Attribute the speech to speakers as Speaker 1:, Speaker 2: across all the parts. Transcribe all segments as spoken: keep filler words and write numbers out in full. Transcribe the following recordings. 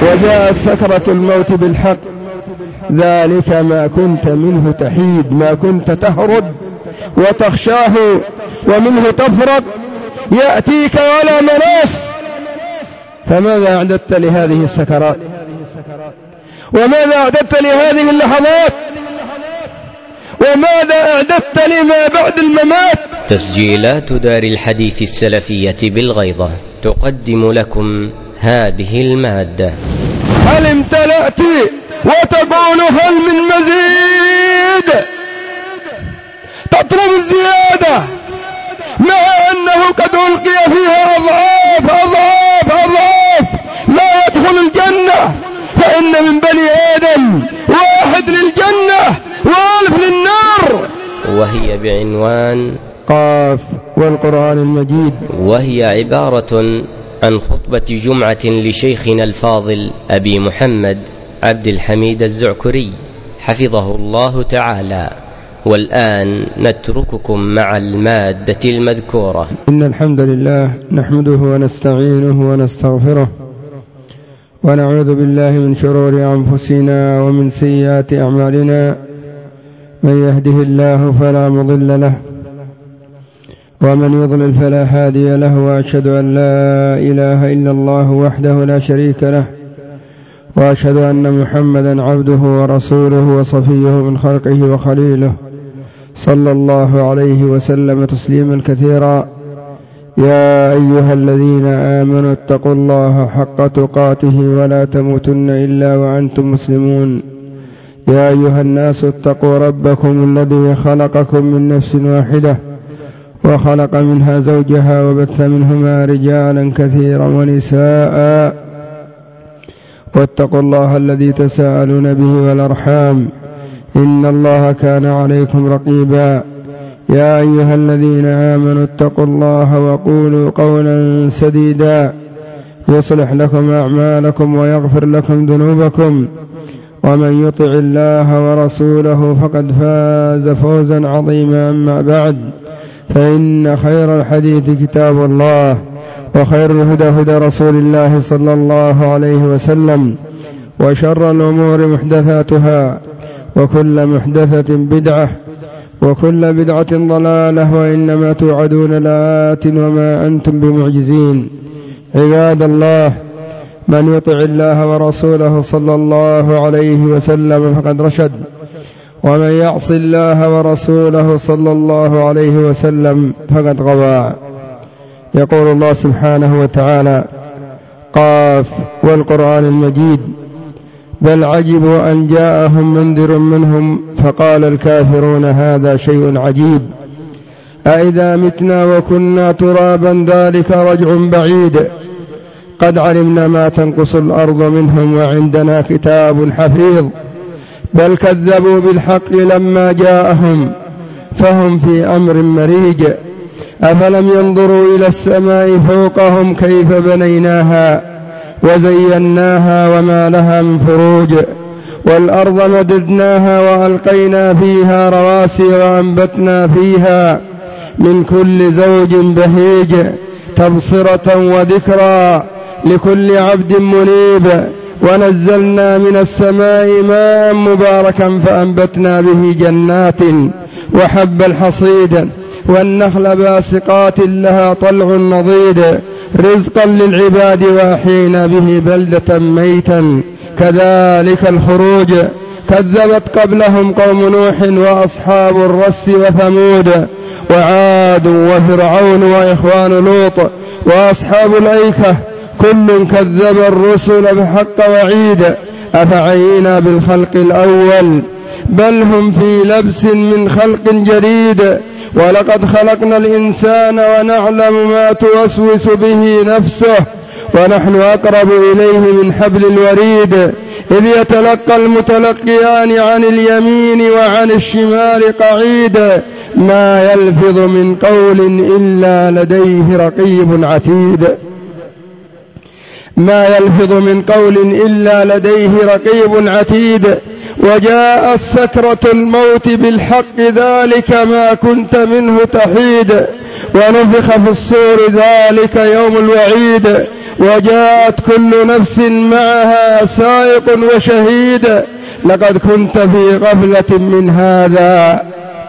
Speaker 1: وجاءت سكرة الموت بالحق، ذلك ما كنت منه تحيد، ما كنت تهرب وتخشاه ومنه تفرق، يأتيك ولا مناص. فماذا أعددت لهذه السكرات؟ وماذا أعددت لهذه اللحظات؟ وماذا أعددت لما بعد الممات؟
Speaker 2: تسجيلات دار الحديث السلفية بالغيضة تقدم لكم هذه المادة.
Speaker 1: هل امتلأت وتقول هل من مزيد؟ تطلب الزيادة مع أنه قد ألقي فيها أضعاف أضعاف أضعاف لا يدخل الجنة، فإن من بني آدم واحد للجنة وألف للنار.
Speaker 2: وهي بعنوان
Speaker 1: قاف والقرآن المجيد،
Speaker 2: وهي عبارة عن خطبة جمعة لشيخنا الفاضل أبي محمد عبد الحميد الزعكري حفظه الله تعالى. والآن نترككم مع المادة المذكورة.
Speaker 1: إن الحمد لله نحمده ونستعينه ونستغفره، ونعوذ بالله من شرور أنفسنا ومن سيئات أعمالنا. من يهده الله فلا مضل له، ومن يضلل فلا هادي له، وأشهد أن لا إله إلا الله وحده لا شريك له، وأشهد أن محمدا عبده ورسوله وصفيه من خلقه وخليله، صلى الله عليه وسلم تسليما كثيرا. يا أيها الذين آمنوا اتقوا الله حق تقاته ولا تموتن إلا وأنتم مسلمون. يا أيها الناس اتقوا ربكم الذي خلقكم من نفس واحدة وخلق منها زوجها وبث منهما رجالا كثيرا ونساء، واتقوا الله الذي تساءلون به والأرحام، إن الله كان عليكم رقيبا. يا أيها الذين آمنوا اتقوا الله وقولوا قولا سديدا يصلح لكم أعمالكم ويغفر لكم ذنوبكم، ومن يطع الله ورسوله فقد فاز فوزا عظيما. أما بعد، فإن خير الحديث كتاب الله، وخير الهدى هدى رسول الله صلى الله عليه وسلم، وشر الأمور محدثاتها، وكل محدثة بدعة، وكل بدعة ضلالة، وإنما توعدون لآت وما أنتم بمعجزين. عباد الله، من يطع الله ورسوله صلى الله عليه وسلم فقد رشد، ومن يعص الله ورسوله صلى الله عليه وسلم فقد غوى. يقول الله سبحانه وتعالى: قاف والقرآن المجيد، بل عجبوا أن جاءهم منذر منهم فقال الكافرون هذا شيء عجيب، أئذا متنا وكنا ترابا ذلك رجع بعيد، قد علمنا ما تنقص الأرض منهم وعندنا كتاب حفيظ، بل كذبوا بالحق لما جاءهم فهم في أمر مريج، أفلم ينظروا إلى السماء فوقهم كيف بنيناها وزيناها وما لها من فروج، والأرض مددناها وألقينا فيها رواسي وأنبتنا فيها من كل زوج بهيج، تبصرة وذكرى لكل عبد منيب، ونزلنا من السماء ماء مباركا فأنبتنا به جنات وحب الحصيد والنخل باسقات لها طلع نضيد، رزقا للعباد وأحيينا به بلدة ميتا كذلك الخروج، كذبت قبلهم قوم نوح وأصحاب الرس وثمود وعاد وفرعون وإخوان لوط وأصحاب الأيكة، كل كذب الرسل بحق وعيد، أفعينا بالخلق الأول بل هم في لبس من خلق جديد، ولقد خلقنا الإنسان ونعلم ما توسوس به نفسه ونحن أقرب إليه من حبل الوريد، إذ يتلقى المتلقيان عن اليمين وعن الشمال قعيد، ما يلفظ من قول إلا لديه رقيب عتيد. ما يلفظ من قول إلا لديه رقيب عتيد وجاءت سكرة الموت بالحق ذلك ما كنت منه تحيد ونفخ في الصور ذلك يوم الوعيد وجاءت كل نفس معها سائق وشهيد لقد كنت في غفلة من هذا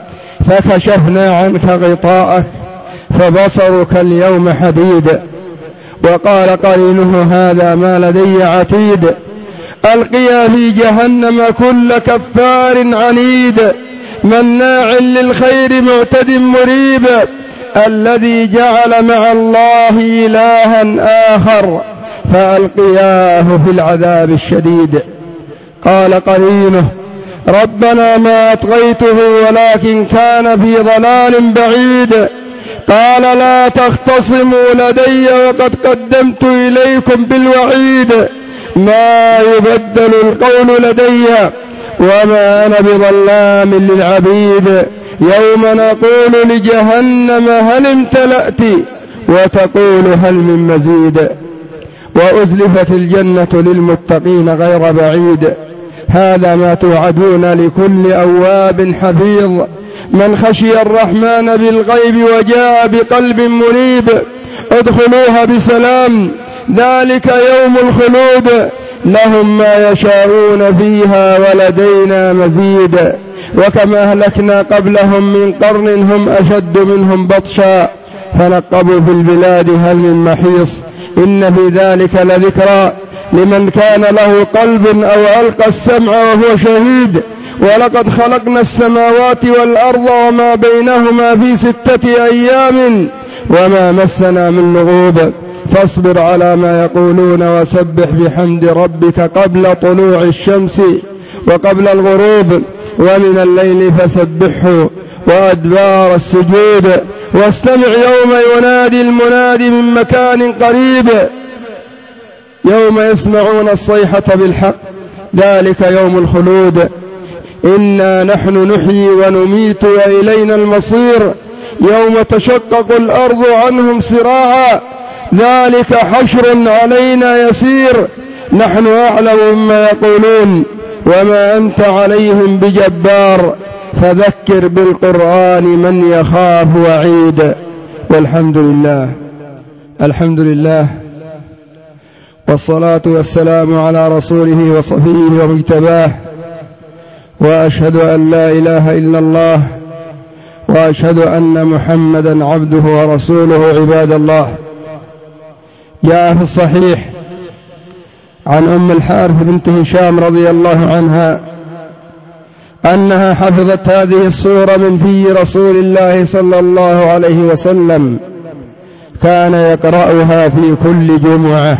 Speaker 1: فكشفنا عنك غطاءك فبصرك اليوم حديد. وقال قرينه هذا ما لدي عتيد ألقيا في جهنم كل كفار عنيد مناع للخير معتد مريب الذي جعل مع الله إلها آخر فألقياه في العذاب الشديد. قال قرينه ربنا ما أطغيته ولكن كان في ضلال بعيد قال لا تختصموا لدي وقد قدمت إليكم بالوعيد ما يبدل القول لدي وما أنا بظلام للعبيد يوم نقول لجهنم هل امتلأت وتقول هل من مزيد وأزلفت الجنة للمتقين غير بعيد هذا ما توعدون لكل أواب حفيظ من خشي الرحمن بالغيب وجاء بقلب منيب ادخلوها بسلام ذلك يوم الخلود لهم ما يشاءون فيها ولدينا مزيد وكما أهلكنا قبلهم من قرن هم أشد منهم بطشا فنقبوا في البلاد هل من محيص إن في ذلك لذكرى لمن كان له قلب أو ألقى السمع وهو شهيد ولقد خلقنا السماوات والأرض وما بينهما في ستة أيام وما مسنا من لغوب فاصبر على ما يقولون وسبح بحمد ربك قبل طلوع الشمس وقبل الغروب ومن الليل فسبحه وأدبار السجود واستمع يوم ينادي المنادي من مكان قريب يوم يسمعون الصيحة بالحق ذلك يوم الخلود إنا نحن نحيي ونميت وإلينا المصير يوم تشقق الأرض عنهم سراعا ذلك حشر علينا يسير نحن أعلم بما يقولون وما أنت عليهم بجبار فذكر بالقرآن من يخاف وعيد. والحمد لله الحمد لله والصلاة والسلام على رسوله وصفيه ومجتباه وأشهد أن لا إله إلا الله وأشهد أن محمدا عبده ورسوله عباد الله. جاء في الصحيح عن أم الحارث بنت هشام رضي الله عنها أنها حفظت هذه السورة من في رسول الله صلى الله عليه وسلم كان يقرأها في كل جمعة.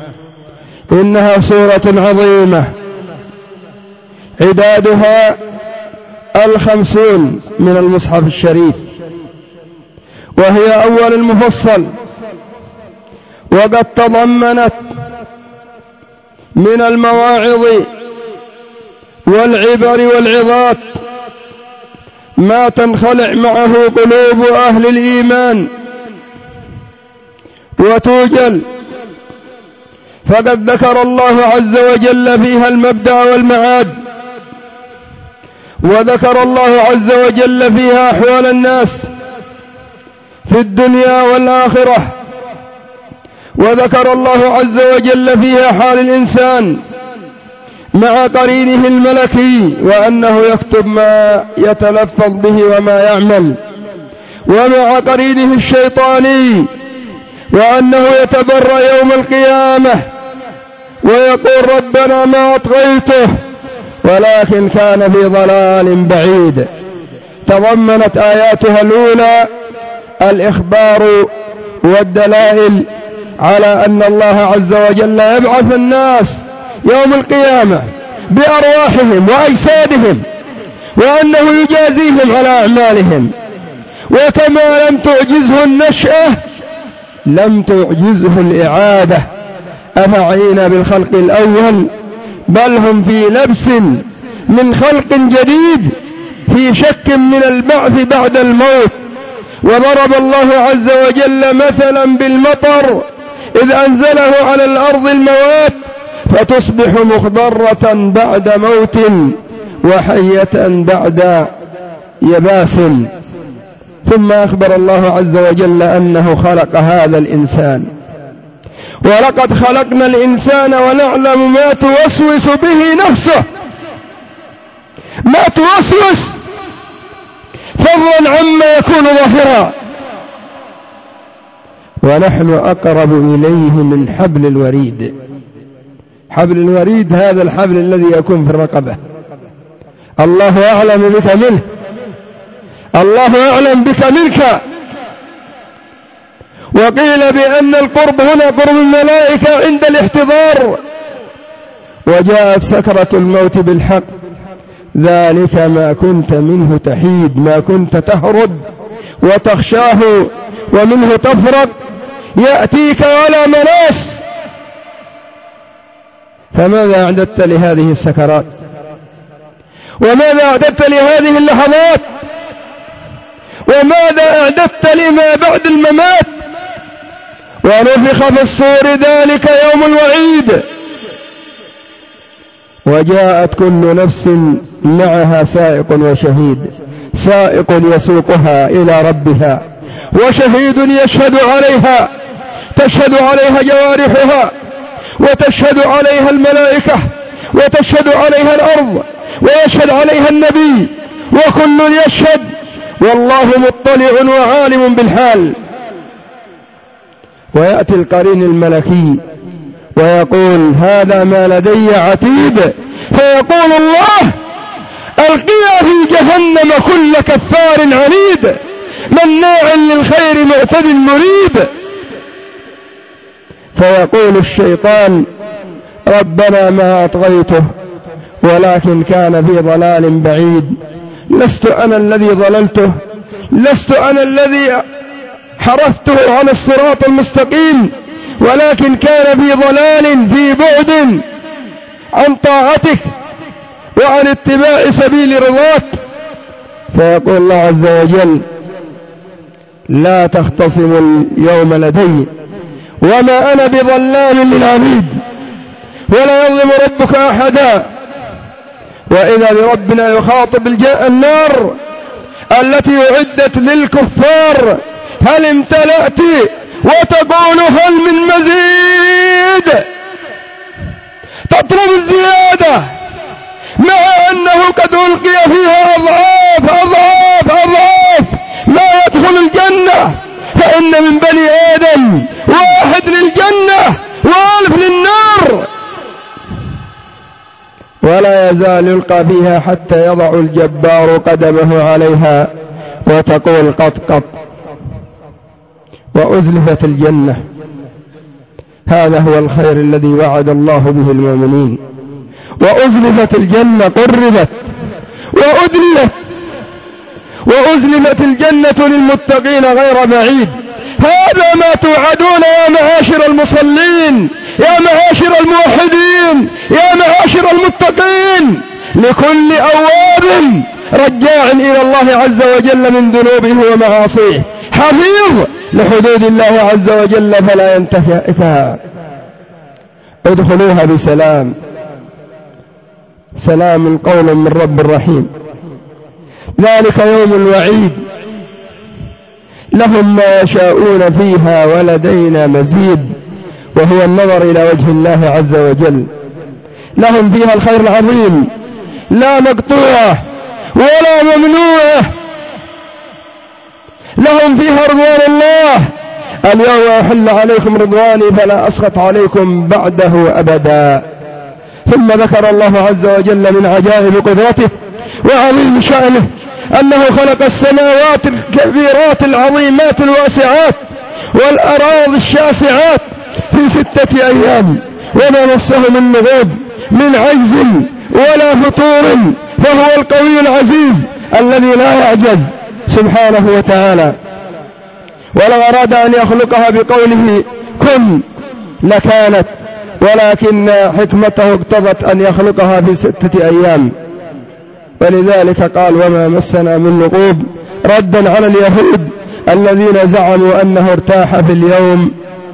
Speaker 1: إنها سورة عظيمة عدادها الخمسون من المصحف الشريف وهي أول المفصل وقد تضمنت من المواعظ والعبر والعظات ما تنخلع معه قلوب أهل الإيمان وتوجل فقد ذكر الله عز وجل فيها المبدأ والمعاد وذكر الله عز وجل فيها أحوال الناس في الدنيا والآخرة وذكر الله عز وجل فيها حال الإنسان مع قرينه الملكي وأنه يكتب ما يتلفظ به وما يعمل ومع قرينه الشيطاني وأنه يتبرأ يوم القيامة ويقول ربنا ما أطغيته ولكن كان في ضلال بعيد. تضمنت آياتها الأولى الإخبار والدلائل على أن الله عز وجل يبعث الناس يوم القيامة بأرواحهم وأجسادهم وأنه يجازيهم على أعمالهم وكما لم تعجزه النشأة لم تعجزه الإعادة أفعينا بالخلق الأول بل هم في لبس من خلق جديد في شك من البعث بعد الموت. وضرب الله عز وجل مثلا بالمطر إذ أنزله على الأرض الموات فتصبح مخضرة بعد موت وحية بعد يباس. ثم أخبر الله عز وجل أنه خلق هذا الإنسان، ولقد خلقنا الإنسان ونعلم ما توسوس به نفسه، ما توسوس فضلا عما يكون ظاهرا، ونحن أقرب إليه من حبل الوريد. حبل الوريد هذا الحبل الذي يكون في الرقبة، الله أعلم بك منه، الله أعلم بك منك. وقيل بأن القرب هنا قرب الملائكة عند الاحتضار، وجاءت سكرة الموت بالحق، ذلك ما كنت منه تحيد، ما كنت تهرب وتخشاه ومنه تفرق، يأتيك ولا مناس. فماذا أعددت لهذه السكرات؟ وماذا أعددت لهذه اللحظات؟ وماذا أعددت لما بعد الممات؟ ونفخ في الصور ذلك يوم الوعيد، وجاءت كل نفس معها سائق وشهيد، سائق يسوقها إلى ربها، وشهيد يشهد عليها، تشهد عليها جوارحها، وتشهد عليها الملائكة، وتشهد عليها الأرض، ويشهد عليها النبي، وكل يشهد، والله مطلع وعالم بالحال. ويأتي القرين الملكي ويقول هذا ما لدي عتيد، فيقول الله ألقيا في جهنم كل كفار عنيد مناع للخير معتد مريب. فيقول الشيطان ربنا ما أطغيته ولكن كان في ضلال بعيد، لست أنا الذي ضللته، لست أنا الذي حرفته عن الصراط المستقيم، ولكن كان في ضلال في بعد عن طاعتك وعن اتباع سبيل رضاك. فيقول الله عز وجل لا تختصموا اليوم لدي وما أنا بظلام للعبيد ولا يظلم ربك أحدا. وإذا بربنا يخاطب النار التي أعدت للكفار هل امتلأت وتقول هل من مزيد، تطلب الزيادة مع أنه قد ألقي فيها أضعاف أضعاف أضعاف ما يدخل الجنة، فإن من بني آدم واحد للجنة وألف للنار، ولا يزال يلقى فيها حتى يضع الجبار قدمه عليها وتقول قط قط. وأزلفت الجنة، هذا هو الخير الذي وعد الله به المؤمنين. وأزلفت الجنة، قربت وأدلت، وأزلفت الجنة للمتقين غير بعيد. هذا ما توعدون يا معاشر المصلين، يا معاشر الموحدين، يا معاشر المتقين، لكل أواب رجاع إلى الله عز وجل من ذنوبه ومعاصيه، حفيظ لحدود الله عز وجل فلا ينتهكها. ادخلوها بسلام، سلام قول من رب رحيم. ذلك يوم الوعيد، لهم ما يشاءون فيها ولدينا مزيد، وهو النظر إلى وجه الله عز وجل. لهم فيها الخير العظيم لا مقطوعة ولا ممنوعة، لهم فيها رضوان الله. اليوم أحل عليكم رضواني فلا أسخط عليكم بعده أبدا. ثم ذكر الله عز وجل من عجائب قدرته وعظيم شأنه أنه خلق السماوات الكبيرات العظيمات الواسعات والأراضي الشاسعات في ستة أيام وما مسه من لغوب من عجز ولا فطور، فهو القوي العزيز الذي لا يعجز سبحانه وتعالى. ولو أراد أن يخلقها بقوله كن لكانت، ولكن حكمته اقتضت أن يخلقها في ستة أيام، ولذلك قال وما مسنا من لغوب، ردا على اليهود الذين زعموا أنه ارتاح في اليوم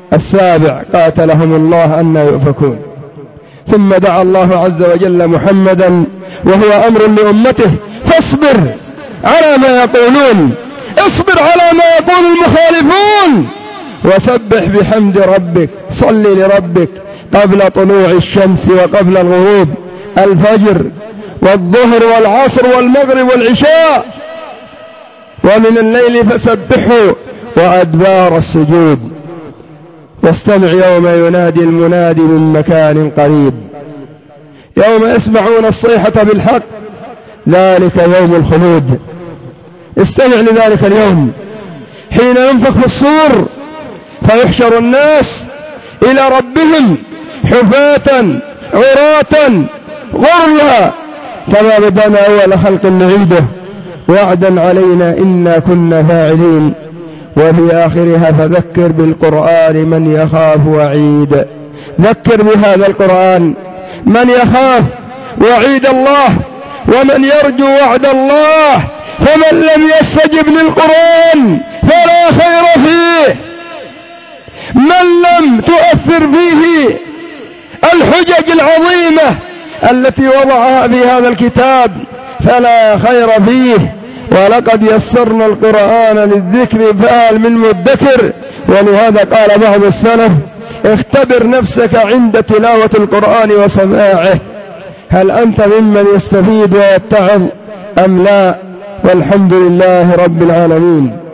Speaker 1: السابع قاتلهم الله أن يؤفكون. ثم دعا الله عز وجل محمدا وهو أمر لأمته: فاصبر على ما يقولون، اصبر على ما يقول المخالفون، وسبح بحمد ربك، صل لربك قبل طلوع الشمس وقبل الغروب، الفجر والظهر والعصر والمغرب والعشاء، ومن الليل فسبحه وأدبار السجود. واستمع يوم ينادي المنادي من مكان قريب، يوم يسمعون الصيحة بالحق، ذلك يوم الخلود. استمع لذلك اليوم حين ينفخ في الصور فيحشر الناس إلى ربهم حفاة عراة غرلا كما بدأنا أول خلق نعيده وعدا علينا إنا كنا فاعلين. وفي آخرها: فذكر بالقرآن من يخاف وعيد. ذكر بهذا القرآن من يخاف وعيد الله ومن يرجو وعد الله، فمن لم يستجب للقرآن فلا خير فيه، من لم تؤثر فيه الحجج العظيمة التي وضعها في هذا الكتاب فلا خير فيه. ولقد يسرنا القرآن للذكر فهل من مدكر. ولهذا قال بعض السلف: اختبر نفسك عند تلاوة القرآن وسماعه، هل أنت ممن يستفيد ويتعظ أم لا؟ والحمد لله رب العالمين.